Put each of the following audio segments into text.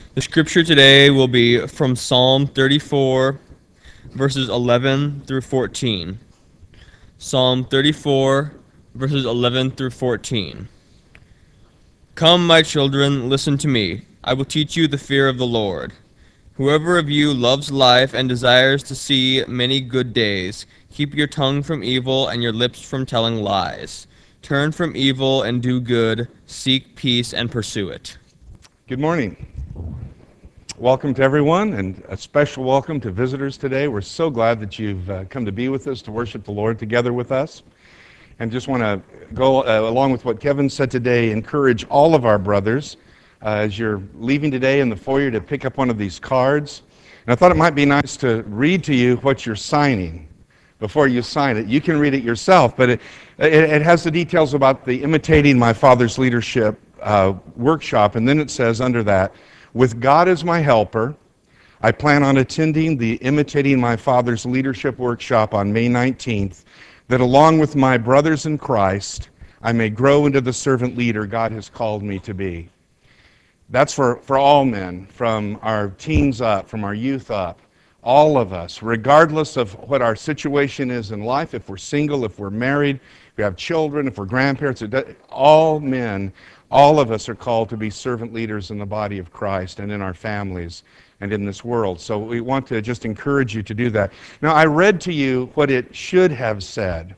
The scripture today will be from Psalm 34, verses 11 through 14. Psalm 34, verses 11 through 14. Come, my children, listen to me. I will teach you the fear of the Lord. Whoever of you loves life and desires to see many good days, keep your tongue from evil and your lips from telling lies. Turn from evil and do good, seek peace and pursue it. Good morning. Welcome to everyone, and a special welcome to visitors today. We're so glad that you've come to be with us, to worship the Lord together with us. And just want to go along with what Kevin said today, encourage all of our brothers as you're leaving today in the foyer to pick up one of these cards. And I thought it might be nice to read to you what you're signing before you sign it. You can read it yourself, but it has the details about the Imitating My Father's Leadership workshop, and then it says under that, with God as my helper, I plan on attending the Imitating My Father's Leadership workshop on May 19th, that along with my brothers in Christ, I may grow into the servant leader God has called me to be. That's for all men, from our teens up, from our youth up, all of us, regardless of what our situation is in life, if we're single, if we're married, if we have children, if we're grandparents, all men, all of us are called to be servant leaders in the body of Christ and in our families and in this world. So we want to just encourage you to do that. Now, I read to you what it should have said.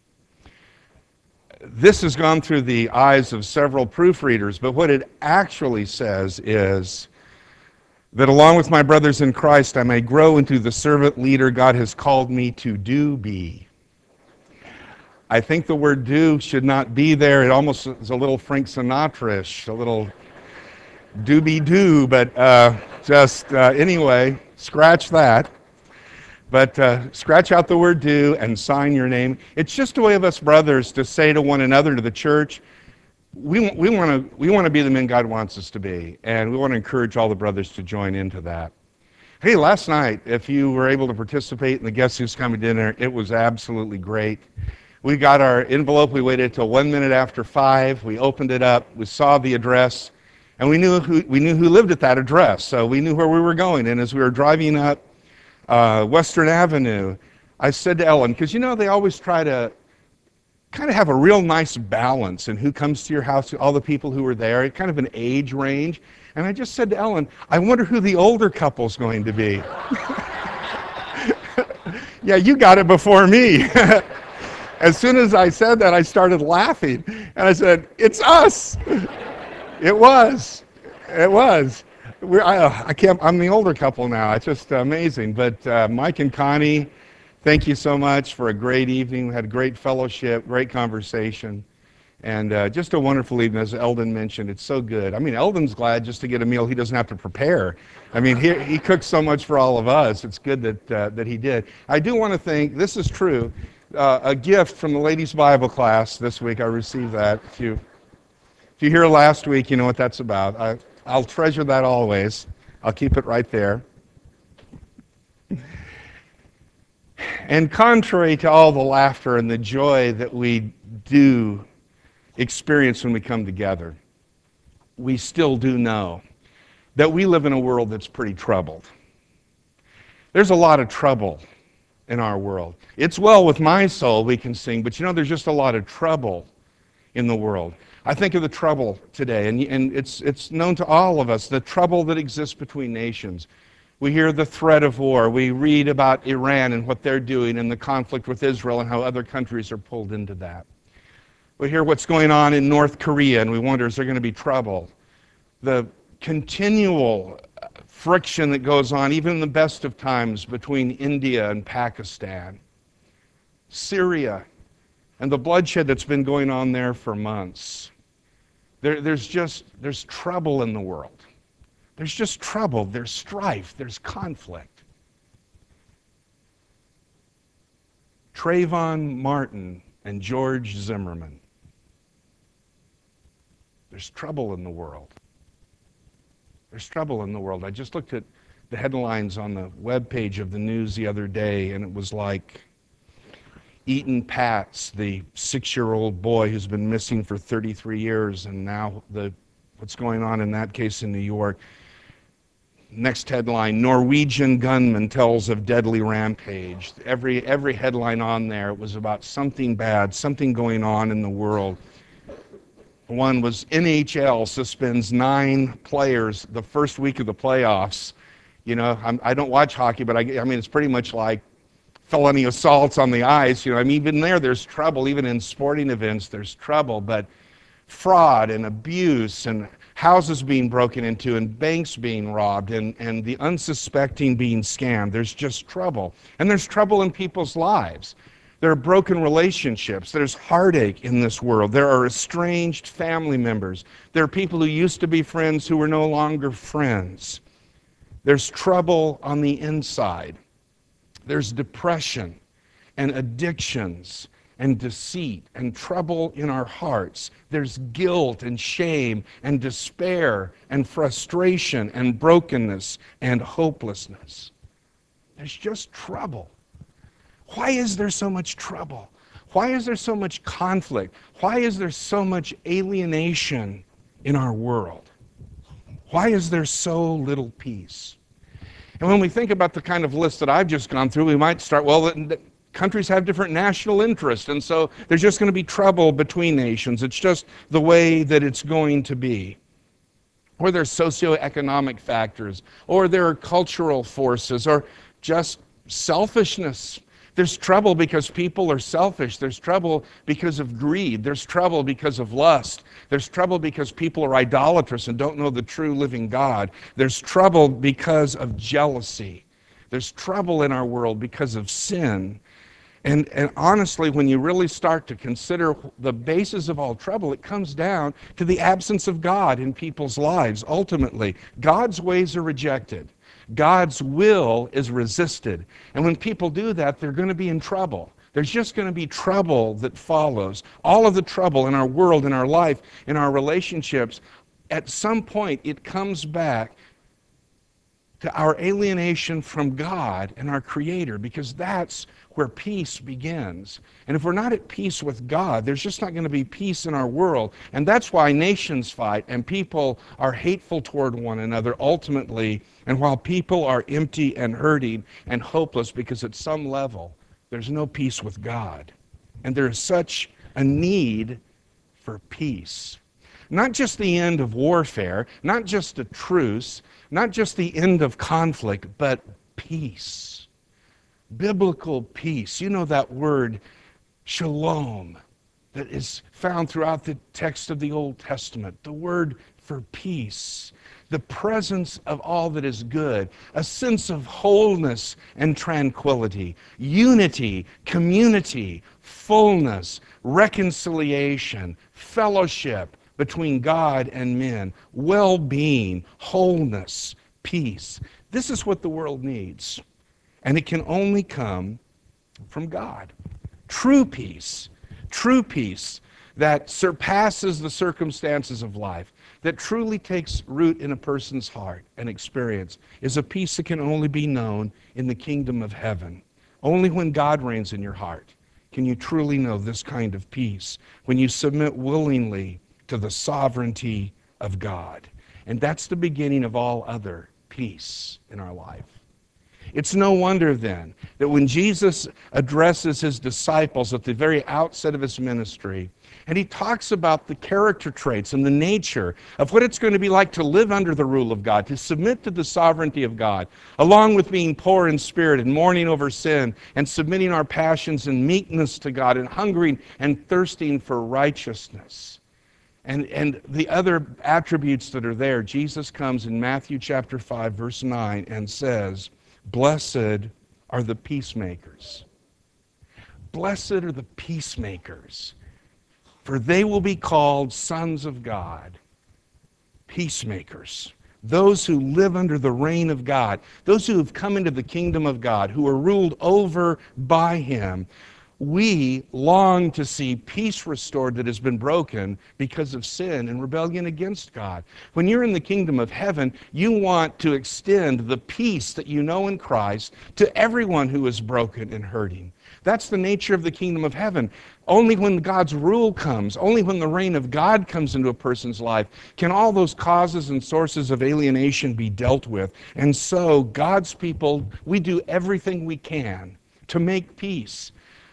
This has gone through the eyes of several proofreaders, but what it actually says is that along with my brothers in Christ, I may grow into the servant leader God has called me to be. I think the word do should not be there. It almost is a little Frank Sinatra-ish, a little doobie-doo, but anyway, scratch that. But scratch out the word do and sign your name. It's just a way of us brothers to say to one another, to the church, we want to be the men God wants us to be, and we want to encourage all the brothers to join into that. Hey, last night, if you were able to participate in the Guess Who's Coming dinner, it was absolutely great. We got our envelope. We waited till 1 minute after 5. We opened it up. We saw the address, and we knew who lived at that address. So we knew where we were going. And as we were driving up Western Avenue, I said to Ellen, because they always try to kind of have a real nice balance in who comes to your house, all the people who were there, kind of an age range. And I just said to Ellen, I wonder who the older couple's going to be. Yeah, you got it before me. As soon as I said that, I started laughing. And I said, it's us. It was. It was. I'm the older couple now. It's just amazing. But Mike and Connie, thank you so much for a great evening. We had a great fellowship, great conversation, and just a wonderful evening. As Eldon mentioned, it's so good. I mean, Eldon's glad just to get a meal he doesn't have to prepare. I mean, he cooks so much for all of us. It's good that he did. I do want to thank, this is true, a gift from the ladies' Bible class this week. I received that. If you hear last week, you know what that's about. I'll treasure that always. I'll keep it right there. And contrary to all the laughter and the joy that we do experience when we come together, we still do know that we live in a world that's pretty troubled. There's a lot of trouble in our world. It's well with my soul, we can sing, but there's just a lot of trouble in the world. I think of the trouble today, and it's known to all of us, the trouble that exists between nations. We hear the threat of war. We read about Iran and what they're doing and the conflict with Israel and how other countries are pulled into that. We hear what's going on in North Korea, and we wonder, is there going to be trouble? The continual friction that goes on, even in the best of times, between India and Pakistan, Syria, and the bloodshed that's been going on there for months. There's trouble in the world. There's just trouble. There's strife. There's conflict. Trayvon Martin and George Zimmerman. There's trouble in the world. There's trouble in the world. I just looked at the headlines on the webpage of the news the other day, and it was like Eaton Patz, the 6-year-old boy who's been missing for 33 years, and now what's going on in that case in New York. Next headline, Norwegian gunman tells of deadly rampage. Every headline on there was about something bad, something going on in the world. One was NHL suspends 9 players the first week of the playoffs. You know, I don't watch hockey, but I mean, it's pretty much like felony assaults on the ice. You know, I mean, even there's trouble. Even in sporting events, there's trouble. But fraud and abuse and houses being broken into and banks being robbed and the unsuspecting being scammed, there's just trouble. And there's trouble in people's lives. There are broken relationships. There's heartache in this world. There are estranged family members. There are people who used to be friends who are no longer friends. There's trouble on the inside. There's depression and addictions and deceit and trouble in our hearts. There's guilt and shame and despair and frustration and brokenness and hopelessness. There's just trouble. Why is there so much trouble? Why is there so much conflict? Why is there so much alienation in our world? Why is there so little peace? And when we think about the kind of list that I've just gone through, we might start, well, countries have different national interests, and so there's just going to be trouble between nations. It's just the way that it's going to be. Or there's socioeconomic factors, or there are cultural forces, or just selfishness. There's trouble because people are selfish. There's trouble because of greed. There's trouble because of lust. There's trouble because people are idolatrous and don't know the true living God. There's trouble because of jealousy. There's trouble in our world because of sin. And honestly, when you really start to consider the basis of all trouble, it comes down to the absence of God in people's lives. Ultimately, God's ways are rejected. God's will is resisted. And when people do that, they're going to be in trouble. There's just going to be trouble that follows. All of the trouble in our world, in our life, in our relationships, at some point it comes back to our alienation from God and our Creator, because that's where peace begins. And if we're not at peace with God, there's just not going to be peace in our world. And that's why nations fight and people are hateful toward one another ultimately, and while people are empty and hurting and hopeless because at some level there's no peace with God. And there is such a need for peace. Not just the end of warfare, not just a truce, not just the end of conflict, but peace. Biblical peace. You know that word, shalom, that is found throughout the text of the Old Testament. The word for peace. The presence of all that is good. A sense of wholeness and tranquility. Unity, community, fullness, reconciliation, fellowship between God and men, well-being, wholeness, peace. This is what the world needs. And it can only come from God. True peace that surpasses the circumstances of life, that truly takes root in a person's heart and experience, is a peace that can only be known in the kingdom of heaven. Only when God reigns in your heart can you truly know this kind of peace, when you submit willingly to the sovereignty of God. And that's the beginning of all other peace in our life. It's no wonder then that when Jesus addresses his disciples at the very outset of his ministry, and he talks about the character traits and the nature of what it's going to be like to live under the rule of God, to submit to the sovereignty of God, along with being poor in spirit and mourning over sin and submitting our passions and meekness to God and hungering and thirsting for righteousness. And the other attributes that are there, Jesus comes in Matthew chapter 5, verse 9, and says, "Blessed are the peacemakers. Blessed are the peacemakers, for they will be called sons of God." Peacemakers. Those who live under the reign of God. Those who have come into the kingdom of God, who are ruled over by him. We long to see peace restored that has been broken because of sin and rebellion against God. When you're in the kingdom of heaven, you want to extend the peace that you know in Christ to everyone who is broken and hurting. That's the nature of the kingdom of heaven. Only when God's rule comes, only when the reign of God comes into a person's life, can all those causes and sources of alienation be dealt with. And so, God's people, we do everything we can to make peace.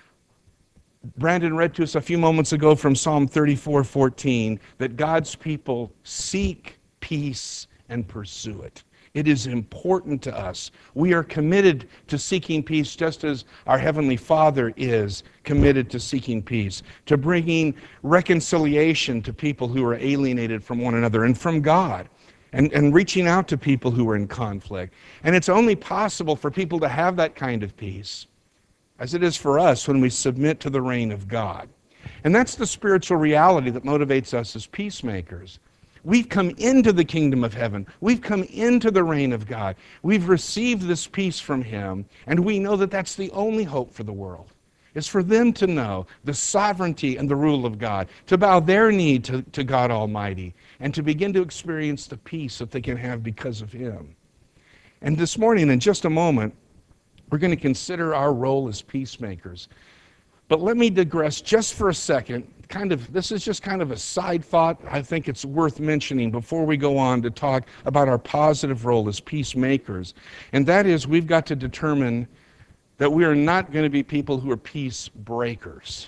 Brandon read to us a few moments ago from Psalm 34:14 that God's people seek peace and pursue it. It is important to us. We are committed to seeking peace just as our Heavenly Father is committed to seeking peace, to bringing reconciliation to people who are alienated from one another and from God, and reaching out to people who are in conflict. And it's only possible for people to have that kind of peace, as it is for us, when we submit to the reign of God. And that's the spiritual reality that motivates us as peacemakers. We've come into the kingdom of heaven. We've come into the reign of God. We've received this peace from Him, and we know that that's the only hope for the world. It's for them to know the sovereignty and the rule of God, to bow their knee to God Almighty, and to begin to experience the peace that they can have because of Him. And this morning, in just a moment, we're going to consider our role as peacemakers. But let me digress just for a second. This is just kind of a side thought. I think it's worth mentioning before we go on to talk about our positive role as peacemakers. And that is, we've got to determine that we are not going to be people who are peace breakers.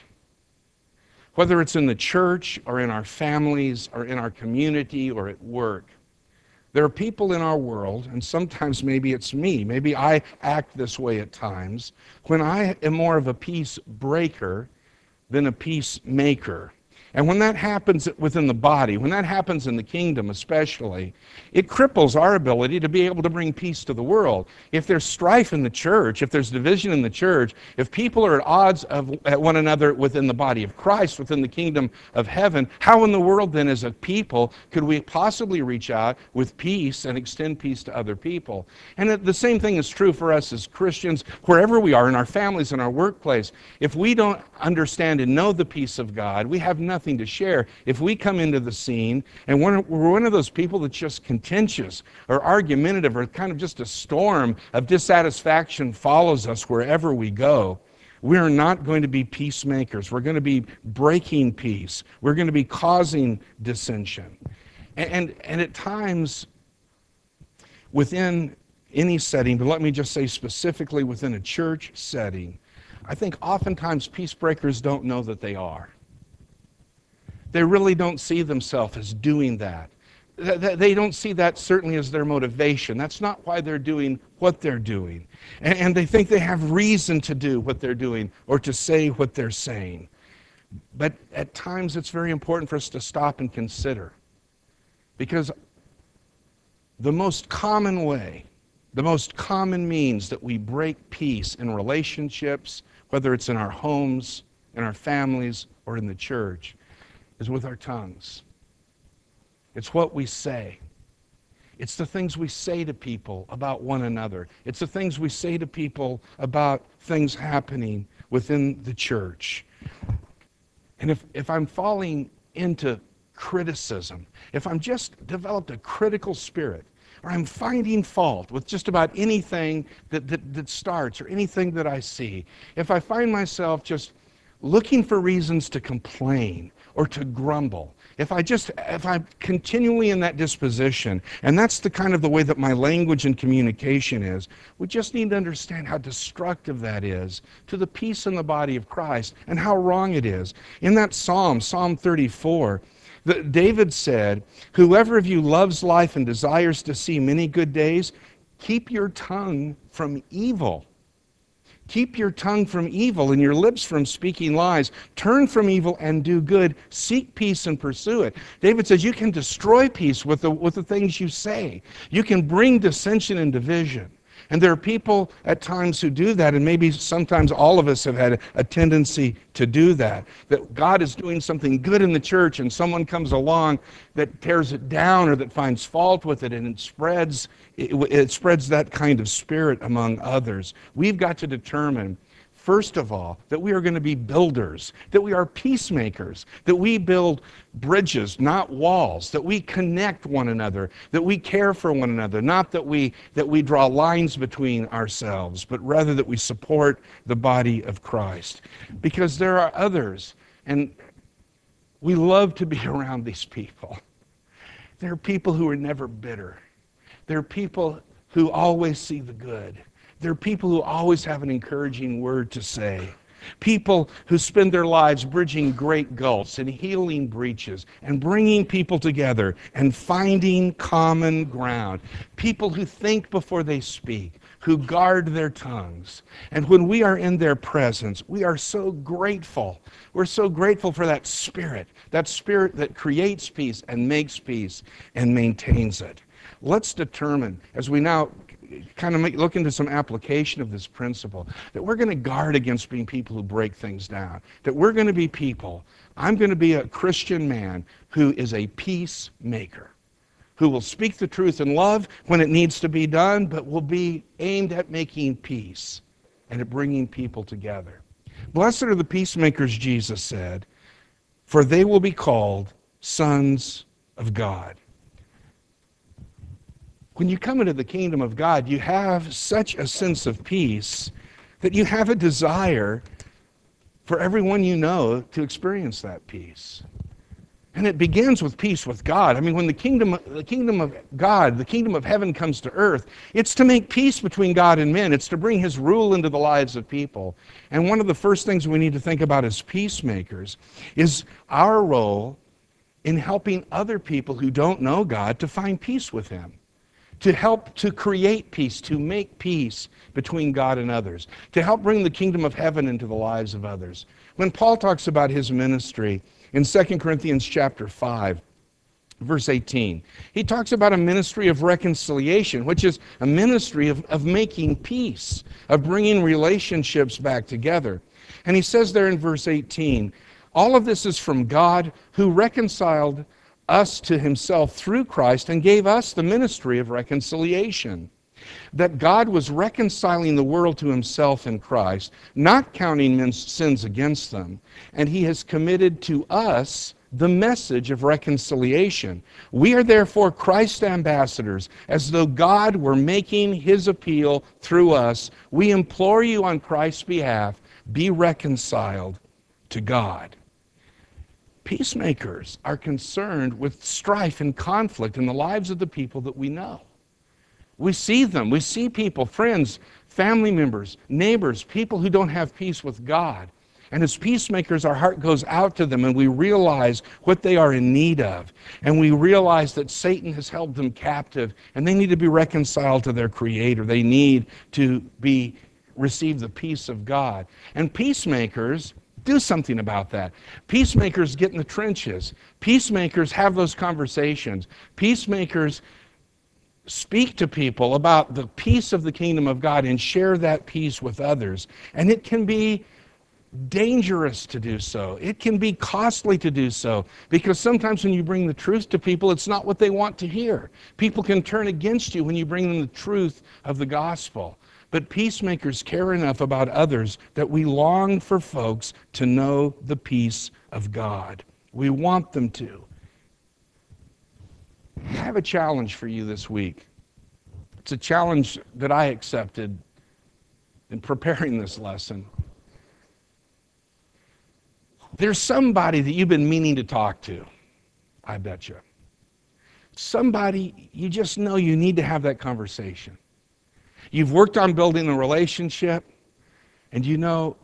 Whether it's in the church or in our families or in our community or at work. There are people in our world, and sometimes maybe it's me, maybe I act this way at times, when I am more of a peace breaker than a peacemaker. And when that happens within the body, when that happens in the kingdom especially, it cripples our ability to be able to bring peace to the world. If there's strife in the church, if there's division in the church, if people are at odds at one another within the body of Christ, within the kingdom of heaven, how in the world then as a people could we possibly reach out with peace and extend peace to other people? And the same thing is true for us as Christians, wherever we are, in our families, in our workplace. If we don't understand and know the peace of God, we have nothing to share. If we come into the scene and we're one of those people that's just contentious or argumentative, or kind of just a storm of dissatisfaction follows us wherever we go, we're not going to be peacemakers. We're going to be breaking peace. We're going to be causing dissension. And at times, within any setting, but let me just say specifically within a church setting, I think oftentimes peace breakers don't know that they are. They really don't see themselves as doing that. They don't see that certainly as their motivation. That's not why they're doing what they're doing. And they think they have reason to do what they're doing or to say what they're saying. But at times it's very important for us to stop and consider. Because the most common way, the most common means that we break peace in relationships, whether it's in our homes, in our families, or in the church, is with our tongues. It's what we say. It's the things we say to people about one another. It's the things we say to people about things happening within the church. And if I'm falling into criticism, if I'm just developed a critical spirit, or I'm finding fault with just about anything that starts or anything that I see, if I find myself just looking for reasons to complain or to grumble, if I'm continually in that disposition, and that's the kind of the way that my language and communication is, we just need to understand how destructive that is to the peace in the body of Christ and how wrong it is. In that Psalm 34, David said, "Whoever of you loves life and desires to see many good days, keep your tongue from evil. Keep your tongue from evil and your lips from speaking lies. Turn from evil and do good. Seek peace and pursue it." David says you can destroy peace with the things you say. You can bring dissension and division. And there are people at times who do that, and maybe sometimes all of us have had a tendency to do that. That God is doing something good in the church and someone comes along that tears it down or that finds fault with it, and it spreads that kind of spirit among others. We've got to determine first of all, that we are going to be builders, that we are peacemakers, that we build bridges, not walls, that we connect one another, that we care for one another, not that we draw lines between ourselves, but rather that we support the body of Christ. Because there are others, and we love to be around these people. There are people who are never bitter. There are people who always see the good. There are people who always have an encouraging word to say. People who spend their lives bridging great gulfs and healing breaches and bringing people together and finding common ground. People who think before they speak, who guard their tongues. And when we are in their presence, we are so grateful. We're so grateful for that spirit that creates peace and makes peace and maintains it. Let's determine, as we now kind of look into some application of this principle, that we're going to guard against being people who break things down. That we're going to be people. I'm going to be a Christian man who is a peacemaker, who will speak the truth in love when it needs to be done, but will be aimed at making peace and at bringing people together. Blessed are the peacemakers, Jesus said, for they will be called sons of God. When you come into the kingdom of God, you have such a sense of peace that you have a desire for everyone you know to experience that peace. And it begins with peace with God. I mean, when the kingdom of God, the kingdom of heaven comes to earth, it's to make peace between God and men. It's to bring his rule into the lives of people. And one of the first things we need to think about as peacemakers is our role in helping other people who don't know God to find peace with him. To help to create peace, to make peace between God and others, to help bring the kingdom of heaven into the lives of others. When Paul talks about his ministry in 2 Corinthians chapter 5, verse 18, he talks about a ministry of reconciliation, which is a ministry of making peace, of bringing relationships back together. And he says there in verse 18, all of this is from God who reconciled us to himself through Christ and gave us the ministry of reconciliation. That God was reconciling the world to himself in Christ, not counting men's sins against them, and he has committed to us the message of reconciliation. We are therefore Christ's ambassadors, as though God were making his appeal through us. We implore you on Christ's behalf, be reconciled to God. Peacemakers are concerned with strife and conflict in the lives of the people that we know. We see them. We see people, friends, family members, neighbors, people who don't have peace with God. And as peacemakers, our heart goes out to them and we realize what they are in need of. And we realize that Satan has held them captive and they need to be reconciled to their Creator. They need to receive the peace of God. And peacemakers do something about that. Peacemakers get in the trenches. Peacemakers have those conversations. Peacemakers speak to people about the peace of the kingdom of God and share that peace with others. And it can be dangerous to do so. It can be costly to do so, because sometimes when you bring the truth to people, it's not what they want to hear. People can turn against you when you bring them the truth of the gospel. But peacemakers care enough about others that we long for folks to know the peace of God. We want them to. I have a challenge for you this week. It's a challenge that I accepted in preparing this lesson. There's somebody that you've been meaning to talk to, I bet you. Somebody you just know you need to have that conversation. You've worked on building a relationship, and you know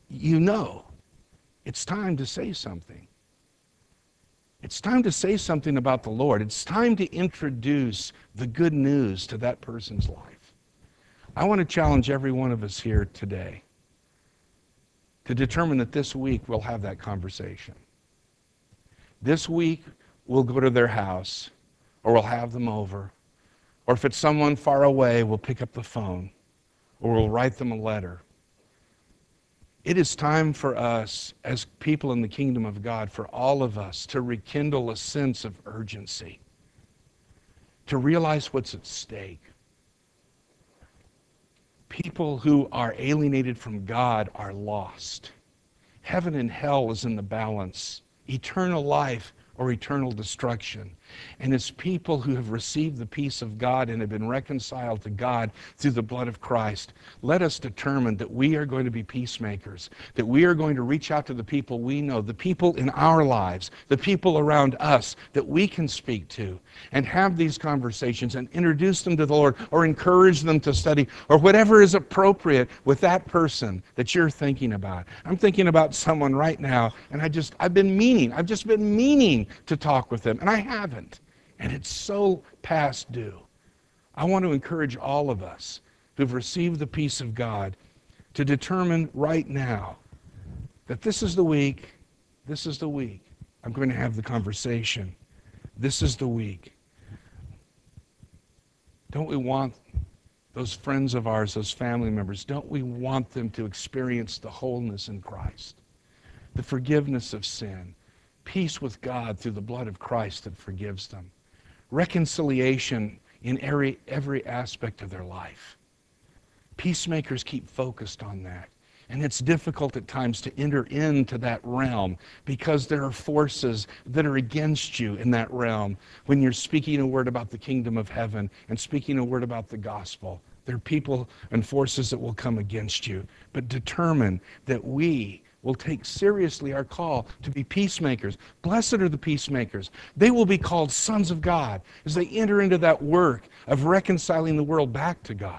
it's time to say something. It's time to say something about the Lord. It's time to introduce the good news to that person's life. I want to challenge every one of us here today to determine that this week we'll have that conversation. This week we'll go to their house, or we'll have them over. Or if it's someone far away, we'll pick up the phone, or we'll write them a letter. It is time for us, as people in the kingdom of God, for all of us to rekindle a sense of urgency, to realize what's at stake. People who are alienated from God are lost. Heaven and hell is in the balance. Eternal life or eternal destruction. And it's people who have received the peace of God and have been reconciled to God through the blood of Christ. Let us determine that we are going to be peacemakers, that we are going to reach out to the people we know, the people in our lives, the people around us that we can speak to, and have these conversations and introduce them to the Lord, or encourage them to study, or whatever is appropriate with that person that you're thinking about. I'm thinking about someone right now, and I've just been meaning to talk with them, and I haven't. And it's so past due. I want to encourage all of us who've received the peace of God to determine right now that this is the week I'm going to have the conversation. This is the week. Don't we want those friends of ours, those family members, don't we want them to experience the wholeness in Christ, the forgiveness of sin, peace with God through the blood of Christ that forgives them, reconciliation in every aspect of their life? Peacemakers keep focused on that. And it's difficult at times to enter into that realm because there are forces that are against you in that realm. When you're speaking a word about the kingdom of heaven and speaking a word about the gospel, there are people and forces that will come against you. But determine that we will take seriously our call to be peacemakers. Blessed are the peacemakers. They will be called sons of God as they enter into that work of reconciling the world back to God.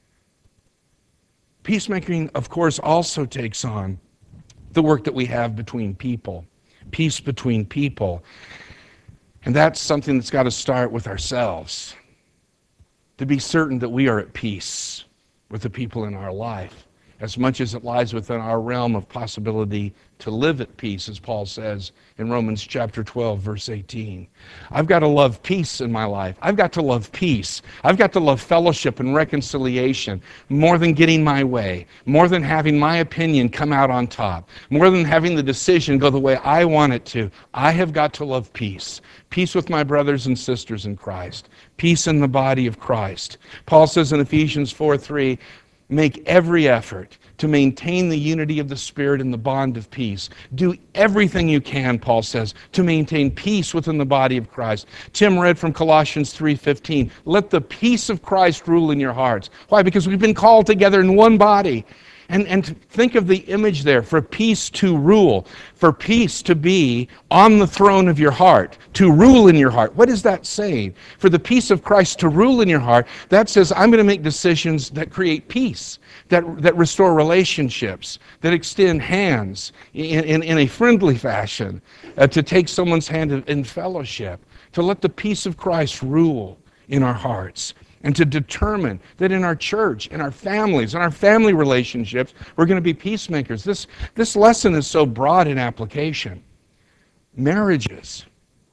Peacemaking, of course, also takes on the work that we have between people, peace between people. And that's something that's got to start with ourselves, to be certain that we are at peace with the people in our life, as much as it lies within our realm of possibility to live at peace, as Paul says in Romans chapter 12, verse 18. I've got to love peace in my life. I've got to love peace. I've got to love fellowship and reconciliation more than getting my way, more than having my opinion come out on top, more than having the decision go the way I want it to. I have got to love peace. Peace with my brothers and sisters in Christ. Peace in the body of Christ. Paul says in Ephesians 4:3, make every effort to maintain the unity of the Spirit in the bond of peace. Do everything you can, Paul says, to maintain peace within the body of Christ. Tim read from Colossians 3:15. Let the peace of Christ rule in your hearts. Why? Because we've been called together in one body. And think of the image there, for peace to rule, for peace to be on the throne of your heart, to rule in your heart. What is that saying? For the peace of Christ to rule in your heart, that says I'm going to make decisions that create peace, that restore relationships, that extend hands in a friendly fashion, to take someone's hand in fellowship, to let the peace of Christ rule in our hearts. And to determine that in our church, in our families, in our family relationships, we're going to be peacemakers. This lesson is so broad in application. Marriages.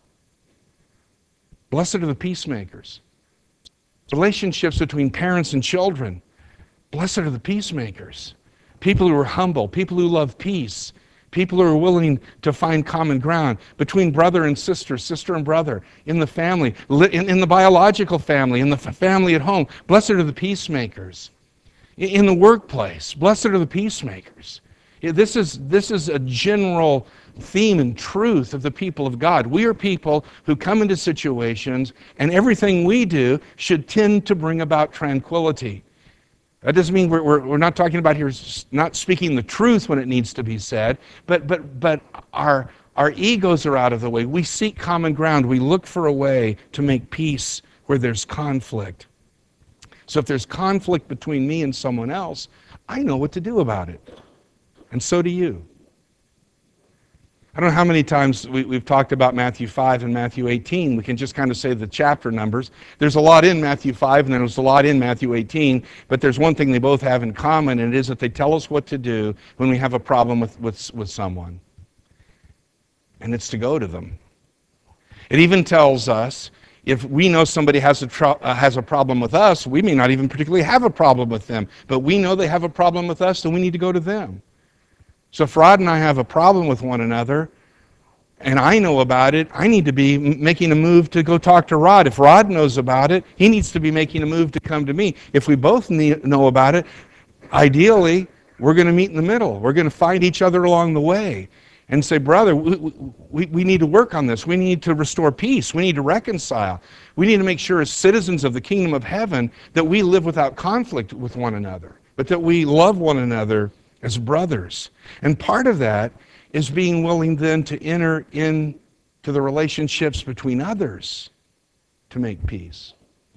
Blessed are the peacemakers. Relationships between parents and children. Blessed are the peacemakers. People who are humble, people who love peace, people who are willing to find common ground between brother and sister, sister and brother, in the family, in the biological family, in the family at home. Blessed are the peacemakers. In the workplace, blessed are the peacemakers. This is a general theme and truth of the people of God. We are people who come into situations, and everything we do should tend to bring about tranquility. That doesn't mean we're not talking about here not speaking the truth when it needs to be said, but our egos are out of the way. We seek common ground. We look for a way to make peace where there's conflict. So if there's conflict between me and someone else, I know what to do about it. And so do you. I don't know how many times we've talked about Matthew 5 and Matthew 18. We can just kind of say the chapter numbers. There's a lot in Matthew 5 and there's a lot in Matthew 18, but there's one thing they both have in common, and it is that they tell us what to do when we have a problem with someone. And it's to go to them. It even tells us if we know somebody has a problem with us, we may not even particularly have a problem with them, but we know they have a problem with us, then we need to go to them. So if Rod and I have a problem with one another, and I know about it, I need to be making a move to go talk to Rod. If Rod knows about it, he needs to be making a move to come to me. If we both know about it, Ideally, we're going to meet in the middle. We're going to find each other along the way and say, brother, we need to work on this. We need to restore peace. We need to reconcile. We need to make sure as citizens of the kingdom of heaven that we live without conflict with one another, but that we love one another as brothers. And part of that is being willing then to enter into the relationships between others to make peace.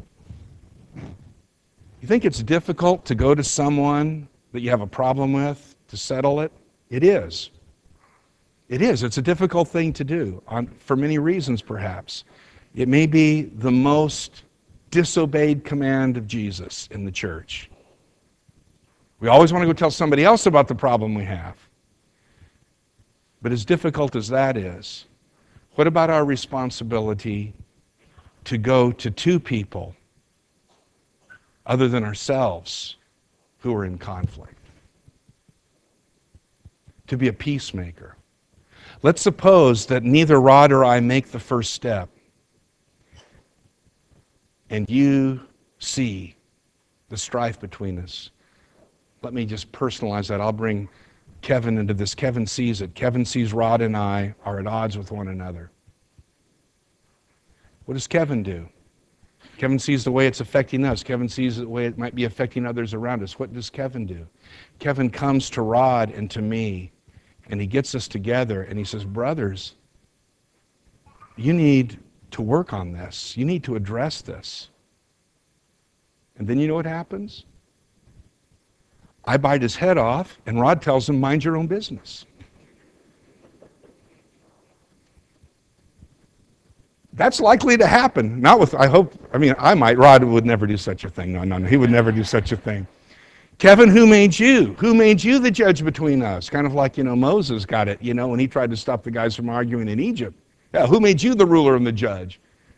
You think it's difficult to go to someone that you have a problem with to settle it? It is. It is. It's a difficult thing to do for many reasons, perhaps. It may be the most disobeyed command of Jesus in the church. We always want to go tell somebody else about the problem we have. But as difficult as that is, what about our responsibility to go to two people other than ourselves who are in conflict? To be a peacemaker. Let's suppose that neither Rod or I make the first step, and you see the strife between us. Let me just personalize that. I'll bring Kevin into this. Kevin sees it. Kevin sees Rod and I are at odds with one another. What does Kevin do? Kevin sees the way it's affecting us. Kevin sees the way it might be affecting others around us. What does Kevin do? Kevin comes to Rod and to me, and he gets us together, and he says, brothers, you need to work on this. You need to address this. And then you know what happens? I bite his head off, and Rod tells him, mind your own business. That's likely to happen. Not with, I might. Rod would never do such a thing. No, he would never do such a thing. Kevin, who made you? Who made you the judge between us? Kind of like, Moses got it, when he tried to stop the guys from arguing in Egypt. Yeah, who made you the ruler and the judge?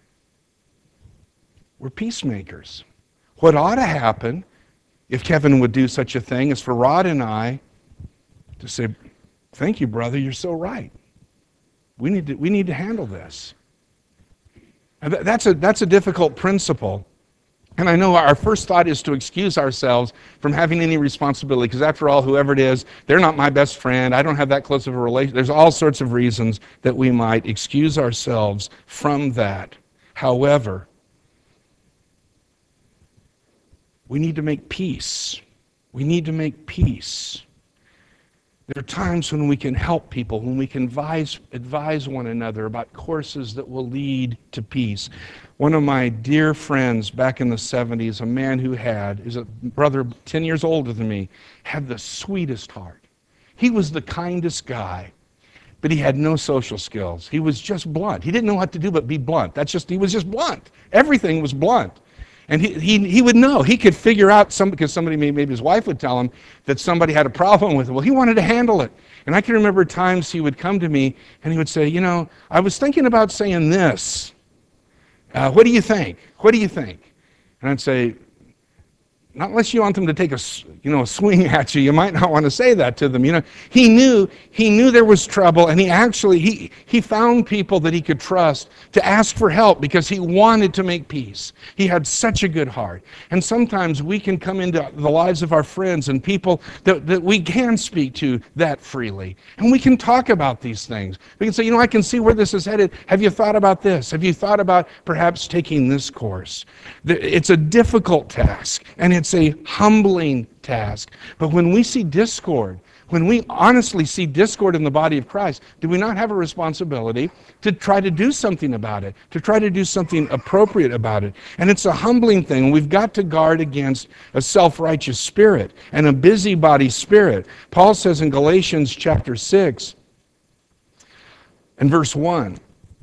We're peacemakers. What ought to happen, if Kevin would do such a thing, is for Rod and I to say, thank you, brother, you're so right. We need to handle this. And that's a difficult principle. And I know our first thought is to excuse ourselves from having any responsibility, because after all, whoever it is, they're not my best friend. I don't have that close of a relation. There's all sorts of reasons that we might excuse ourselves from that. However, we need to make peace. We need to make peace. There are times when we can help people, when we can advise one another about courses that will lead to peace. One of my dear friends back in the 70s, a man who is a brother 10 years older than me, had the sweetest heart. He was the kindest guy, but he had no social skills. He was just blunt. He didn't know what to do but be blunt. He was just blunt. Everything was blunt. And he would know. He could figure out because somebody, maybe his wife would tell him that somebody had a problem with it. Well, he wanted to handle it. And I can remember times he would come to me and he would say, I was thinking about saying this. What do you think? What do you think? And I'd say, not unless you want them to take a swing at you, you might not want to say that to them. He knew there was trouble, and he found people that he could trust to ask for help because he wanted to make peace. He had such a good heart. And sometimes we can come into the lives of our friends and people that we can speak to that freely. And we can talk about these things. We can say, I can see where this is headed. Have you thought about this? Have you thought about perhaps taking this course? It's a difficult task, and it's a humbling task. But when we see discord, when we honestly see discord in the body of Christ, do we not have a responsibility to try to do something about it, to try to do something appropriate about it? And it's a humbling thing. We've got to guard against a self-righteous spirit and a busybody spirit. Paul says in Galatians chapter 6 and verse 1,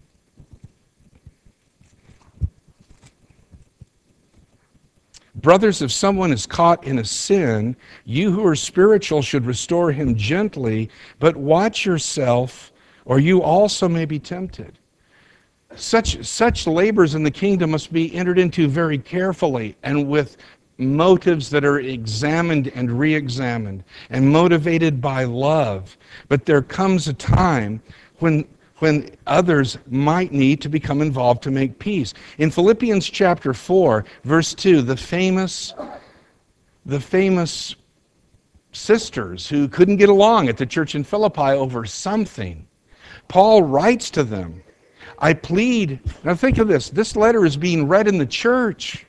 brothers, if someone is caught in a sin, you who are spiritual should restore him gently, but watch yourself, or you also may be tempted. Such labors in the kingdom must be entered into very carefully and with motives that are examined and re-examined and motivated by love. But there comes a time when others might need to become involved to make peace. In Philippians chapter 4, verse 2, the famous sisters who couldn't get along at the church in Philippi over something. Paul writes to them, I plead, now think of this letter is being read in the church.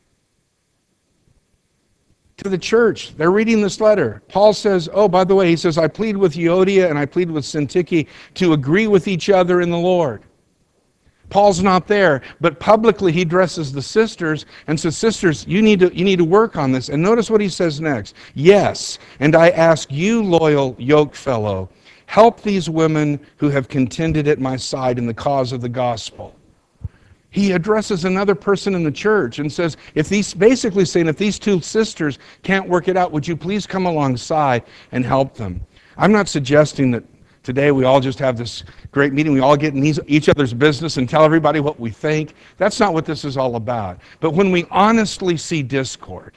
To the church, they're reading this letter. Paul says, oh, by the way, he says, I plead with Euodia and I plead with Syntyche to agree with each other in the Lord. Paul's not there, but publicly he addresses the sisters and says, sisters, you need to work on this. And notice what he says next. Yes, and I ask you, loyal yoke fellow, help these women who have contended at my side in the cause of the gospel. He addresses another person in the church and says, basically saying, if these two sisters can't work it out, would you please come alongside and help them? I'm not suggesting that today we all just have this great meeting, we all get in each other's business and tell everybody what we think. That's not what this is all about. But when we honestly see discord,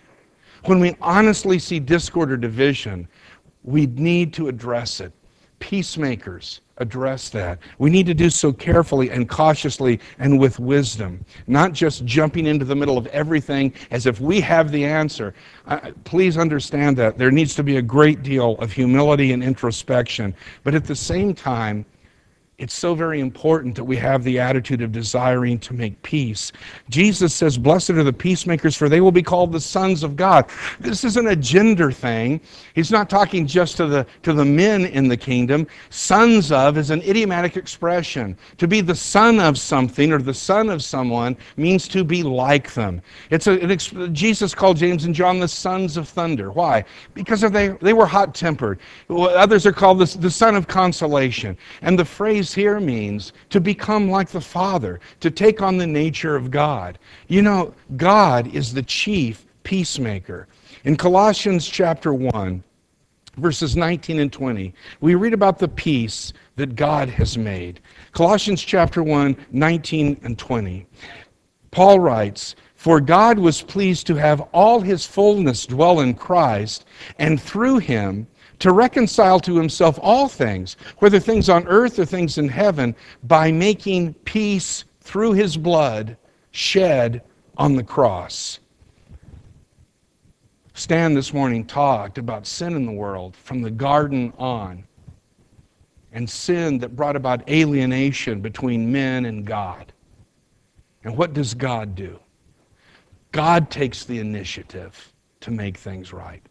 or division, we need to address it. Peacemakers address that. We need to do so carefully and cautiously and with wisdom, not just jumping into the middle of everything as if we have the answer. Please understand that there needs to be a great deal of humility and introspection, but at the same time, it's so very important that we have the attitude of desiring to make peace. Jesus says, blessed are the peacemakers, for they will be called the sons of God. This isn't a gender thing. He's not talking just to the men in the kingdom. Sons of is an idiomatic expression. To be the son of something or the son of someone means to be like them. Jesus called James and John the sons of thunder. Why? Because they were hot-tempered. Others are called the son of consolation. And the phrase here means to become like the Father, to take on the nature of God. You know, God is the chief peacemaker. In Colossians chapter 1, verses 19 and 20, we read about the peace that God has made. Colossians chapter 1, 19 and 20. Paul writes, for God was pleased to have all his fullness dwell in Christ, and through him to reconcile to himself all things, whether things on earth or things in heaven, by making peace through his blood shed on the cross. Stan this morning talked about sin in the world from the garden on, and sin that brought about alienation between men and God. And what does God do? God takes the initiative to make things right.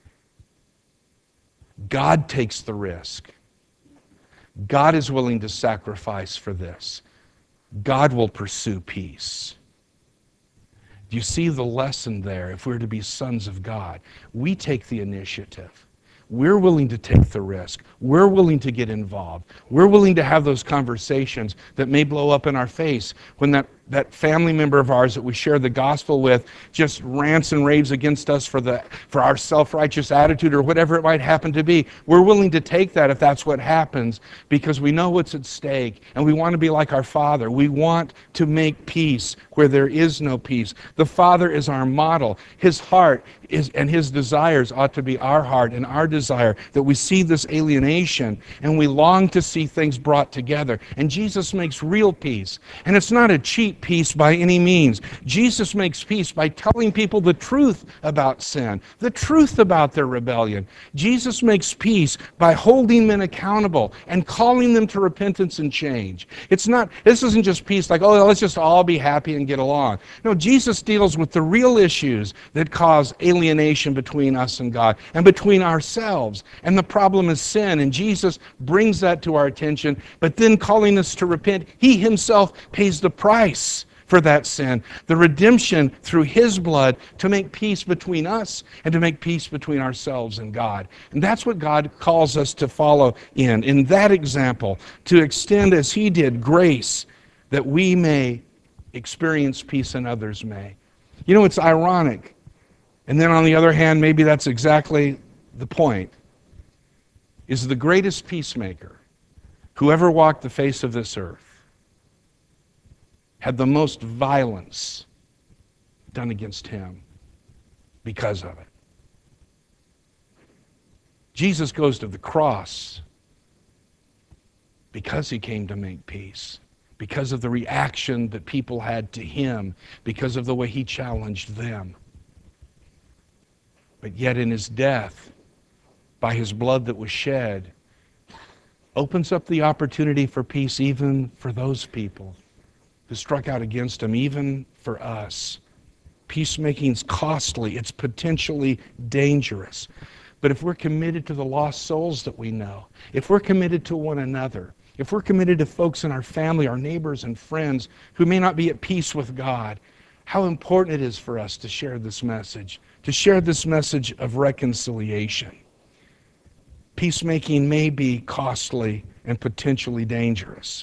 God takes the risk. God is willing to sacrifice for this. God will pursue peace. Do you see the lesson there? If we're to be sons of God, we take the initiative. We're willing to take the risk. We're willing to get involved. We're willing to have those conversations that may blow up in our face when that family member of ours that we share the gospel with just rants and raves against us for our self-righteous attitude or whatever it might happen to be. We're willing to take that if that's what happens because we know what's at stake and we want to be like our Father. We want to make peace where there is no peace. The Father is our model. His heart and his desires ought to be our heart and our desire, that we see this alienation and we long to see things brought together. And Jesus makes real peace. And it's not a cheap peace by any means. Jesus makes peace by telling people the truth about sin, the truth about their rebellion. Jesus makes peace by holding men accountable and calling them to repentance and change. This isn't just peace like, oh, let's just all be happy and get along. No, Jesus deals with the real issues that cause alienation between us and God and between ourselves. And the problem is sin. And Jesus brings that to our attention, but then calling us to repent. He himself pays the price for that sin, the redemption through his blood to make peace between us and to make peace between ourselves and God. And that's what God calls us to follow in that example, to extend as he did grace that we may experience peace and others may. You know, it's ironic. And then on the other hand, maybe that's exactly the point, is the greatest peacemaker who ever walked the face of this earth had the most violence done against him because of it. Jesus goes to the cross because he came to make peace, because of the reaction that people had to him, because of the way he challenged them. But yet in his death, by his blood that was shed, opens up the opportunity for peace even for those people who struck out against him, even for us. Peacemaking's costly. It's potentially dangerous. But if we're committed to the lost souls that we know, if we're committed to one another, if we're committed to folks in our family, our neighbors and friends who may not be at peace with God, how important it is for us to share this message of reconciliation. Peacemaking may be costly and potentially dangerous.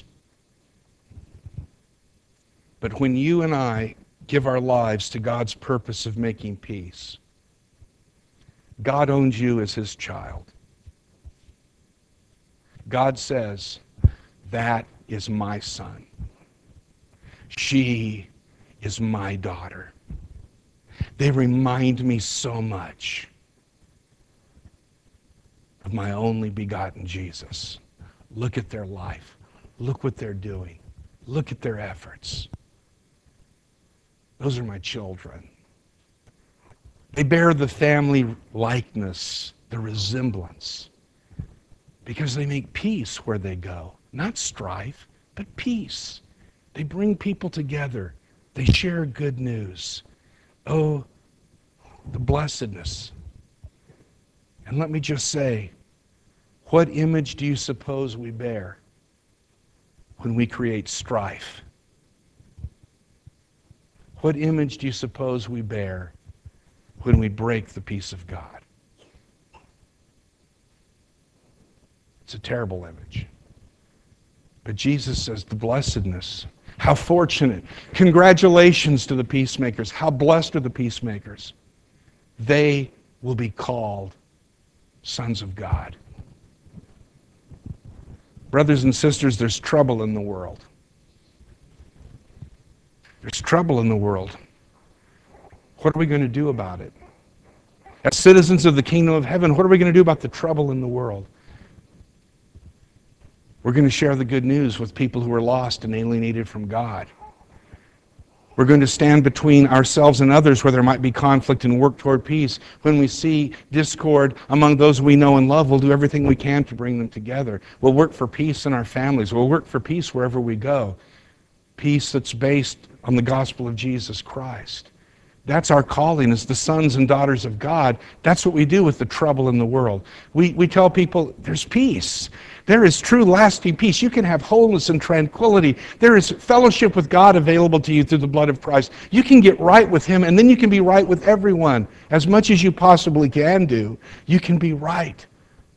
But when you and I give our lives to God's purpose of making peace, God owns you as his child. God says, that is my son. She is my daughter. They remind me so much of my only begotten Jesus. Look at their life. Look what they're doing. Look at their efforts. Those are my children. They bear the family likeness, the resemblance, because they make peace where they go. Not strife, but peace. They bring people together. They share good news. Oh, the blessedness. And let me just say, what image do you suppose we bear when we create strife? What image do you suppose we bear when we break the peace of God? It's a terrible image. But Jesus says the blessedness. How fortunate. Congratulations to the peacemakers. How blessed are the peacemakers. They will be called sons of God. Brothers and sisters, there's trouble in the world. There's trouble in the world. What are we going to do about it? As citizens of the kingdom of heaven, what are we going to do about the trouble in the world? We're going to share the good news with people who are lost and alienated from God. We're going to stand between ourselves and others where there might be conflict and work toward peace. When we see discord among those we know and love, we'll do everything we can to bring them together. We'll work for peace in our families. We'll work for peace wherever we go. Peace that's based on the gospel of Jesus Christ. That's our calling as the sons and daughters of God. That's what we do with the trouble in the world. We tell people there's peace. There is true lasting peace. You can have wholeness and tranquility. There is fellowship with God available to you through the blood of Christ. You can get right with him, and then you can be right with everyone. As much as you possibly can do, you can be right.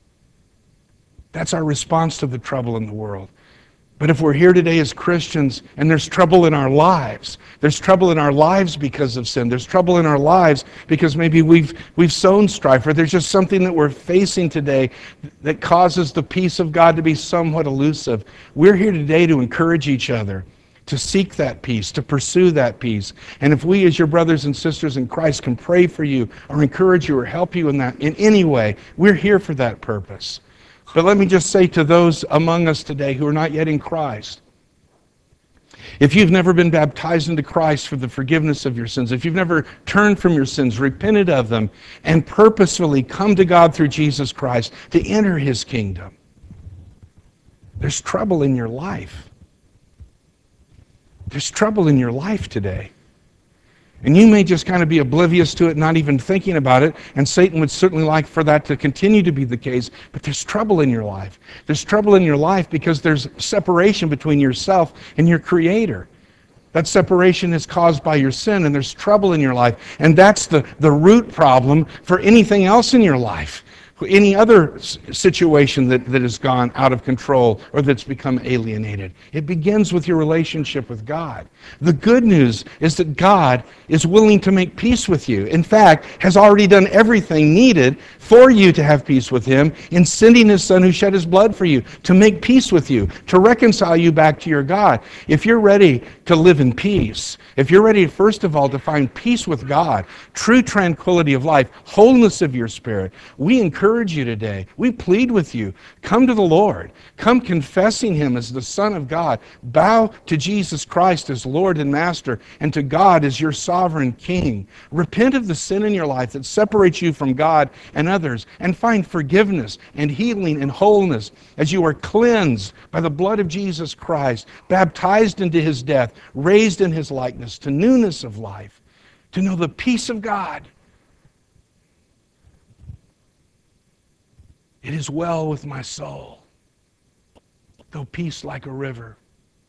That's our response to the trouble in the world. But if we're here today as Christians and there's trouble in our lives, there's trouble in our lives because of sin, there's trouble in our lives because maybe we've sown strife, or there's just something that we're facing today that causes the peace of God to be somewhat elusive, we're here today to encourage each other, to seek that peace, to pursue that peace. And if we as your brothers and sisters in Christ can pray for you or encourage you or help you in that in any way, we're here for that purpose. But let me just say to those among us today who are not yet in Christ, if you've never been baptized into Christ for the forgiveness of your sins, if you've never turned from your sins, repented of them, and purposefully come to God through Jesus Christ to enter his kingdom, there's trouble in your life. There's trouble in your life today. And you may just kind of be oblivious to it, not even thinking about it, and Satan would certainly like for that to continue to be the case, but there's trouble in your life. There's trouble in your life because there's separation between yourself and your Creator. That separation is caused by your sin, and there's trouble in your life. And that's the root problem for anything else in your life. Any other situation that has gone out of control or that's become alienated. It begins with your relationship with God. The good news is that God is willing to make peace with you. In fact, has already done everything needed for you to have peace with him in sending his Son who shed his blood for you, to make peace with you, to reconcile you back to your God. If you're ready to live in peace, if you're ready, first of all, to find peace with God, true tranquility of life, wholeness of your spirit, we encourage encourage you today. We plead with you. Come to the Lord. Come confessing him as the Son of God. Bow to Jesus Christ as Lord and Master, and to God as your sovereign King. Repent of the sin in your life that separates you from God and others, and find forgiveness and healing and wholeness as you are cleansed by the blood of Jesus Christ, baptized into his death, raised in his likeness to newness of life, to know the peace of God. It is well with my soul, though peace like a river,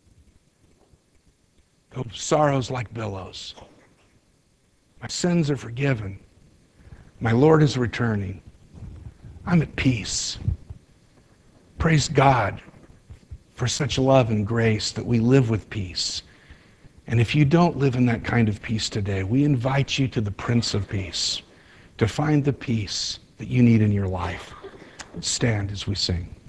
though sorrows like billows. My sins are forgiven. My Lord is returning. I'm at peace. Praise God for such love and grace that we live with peace. And if you don't live in that kind of peace today, we invite you to the Prince of Peace to find the peace that you need in your life. Stand as we sing.